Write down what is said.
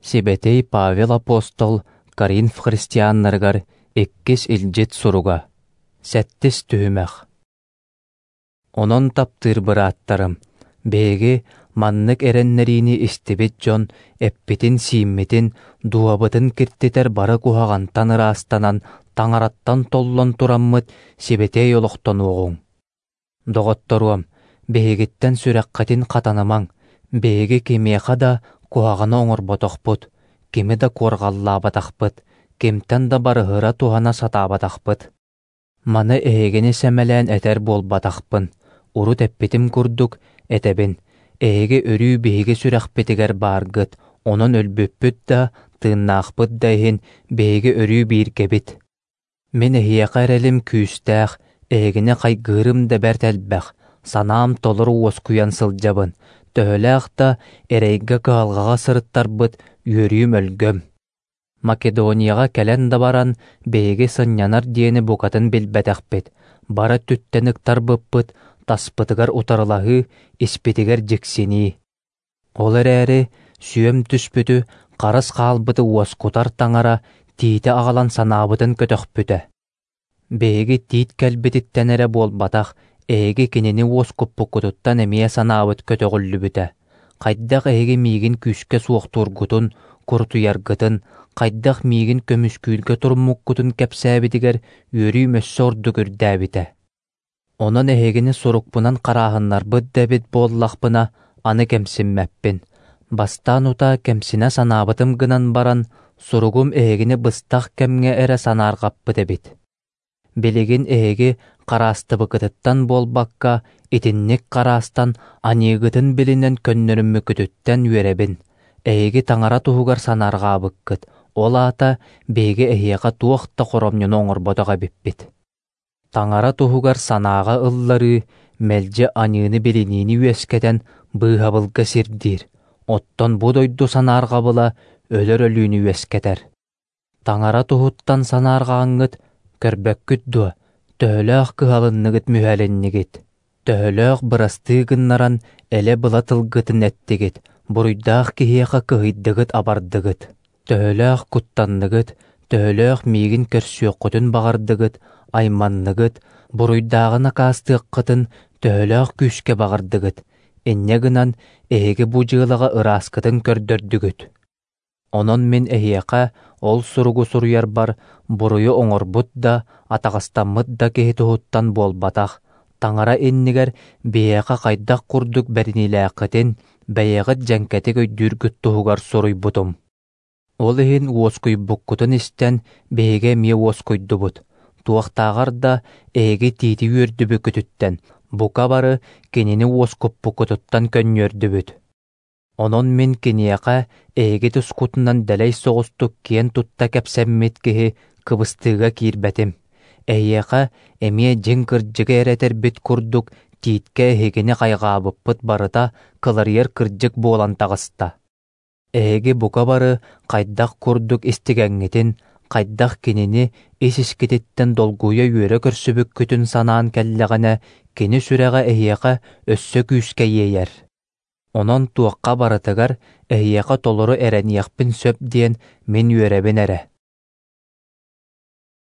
Сибетей Павел Апостол Коринф христианнаргар эккис илжет суруга. Сәттис түймәх. Онон таптыр быраттарым. Беги маннык эреннерини истибит жон, эппитин сииммитин, дуабытын кирттитер бары кухагантан ырастанан, таңараттан толлон тураммыт Сибетей олохтон оғуң. Доғотторуам, бегиттен сүрәккатин катанамаң, беги кемеха да кухаганы оңорботохпут, кеми да коргаллаабатахпыт, кемтен да барыһыра тухана сатаабатахпыт. Маны ээгени сәмэлээн этер болбатахпын, урут эппитим курдук, этебин, эеге өрүү беги сүрэхпитигер баргыт, онон өлбөппүт да, тыыннаахпыт дайын беги өрүү бииркебит. Мен эхияка эрелим күүстәэх, ээгини кайгырым да бәртэлбэх, санаам толору оскуян сылжабын, төһөлээх да эрейге каалгага сырыттарбыт, үөрүүм өлгөм. Македонияга кэлэн да баран, беги сыннянар диэни букатын билбэтэхпит, бара түттэнік тарбыппыт, таспытыгар утарылаһы, испитигер жиксини. Ол эрээри, сүйөм түспүтү, карыс хаалбыты уоскутар таңара, тиите агалан санаабытын көтөхпүтэ. Беги тиит кэлбититтен эре болбатах, эги кинини уоскуппуккутуттан эмие санаабыт көтөгүллүбүтэ. Кайдах эги миигин күскэ суохтургутун, куртуяргытын, кайдах миигин көмүскүүлгө турмуккутун кэпсээбитигер үөрүү мөссө ордугүрдээбитэ. Онон эхегини сурукпунан караахыннарбыт дэбит боллахпына аны кемсинмэппин. Бастаан ута кемсине санаабытым гынан баран, суругум эхегини быстах кемге эре санааргаппыт эбит. Билигин эһиги караастыбыкытыттан болбакка, итинник караастан аниыгытын билинен көннөрүммү күтүттен үөребин. Эһиги таңара туһугар санааргаабыккыт, ол аата беги эһиэка туохта хоромньуну оҥорботоҕа биппит. Таңара туһугар санаага ыллары, мэлдьэ аныыны билиниини үөскэтэн быыһабылга сирдиир, оттон бу дойду санааргабыла өлөр өлүүнү үөскэтэр. Таңара туһуттан санааргааҥҥыт көрбөккүт дуа, төһөлөөх кыһалынныгыт мүһәленнигит. Төһөлөөх бырастыыгыннаран эле была тылгытын эттигит, буруйдаах киһиэха кыһыйдыгыт абардыгыт. Төһөлөөх куттанныгыт, төһөлөөх миигин көрсүөккутун багардыгыт, айманныгыт, буруйдаагына каастыаккытын төһөлөөх күүскэ багардыгыт. Инне гынан эһиги бу дьыалаҕа ырааскытын көрдөрдүгүт. Онон мен эһиэка ол суругу суруяр бар, буруйу оҥорбут да, атаҕастаммыт да киһи туһуттан буолбатах, таңара иннигэр биэка хайдах курдук бэринилээххытин, бэйэҕит дьэҥкэтик өйдүүргүт туһугар суруйбутум. Ол иһин уоскуйбуккутун истэн биһигэ мие уоскуйдубут. Туохтааҕар да эһиги тиити үөрдүбү күтүттэн, бука бары кинини уоскуппуккутуттан көнньөрдүбүт. Онон мен киниэка эһиги тускутунан дэлэй соҕустук киэн тутта кэпсэммит киһи кыбыстыыга киирбэтим. Эһиэка эмиэ дьиҥ кырдьыга эрэтербит курдук тиитке эһигини хайгаабыппыт барыта кыларыйар кырдьык буолан таҕыста. Эһиги бука бары хайдах курдук истигэҥҥитин, хайдах кинини ис искититтен долгуйа үөрэ көрсүбүккүтүн санаан кэллэҕинэ кини сүрэҕэ эһиэка өссө күүскэ иэйэр. Онон туаққа барытыгар эһиэка толору эрэниэхпин сөп диэн мен үөребин эрэ.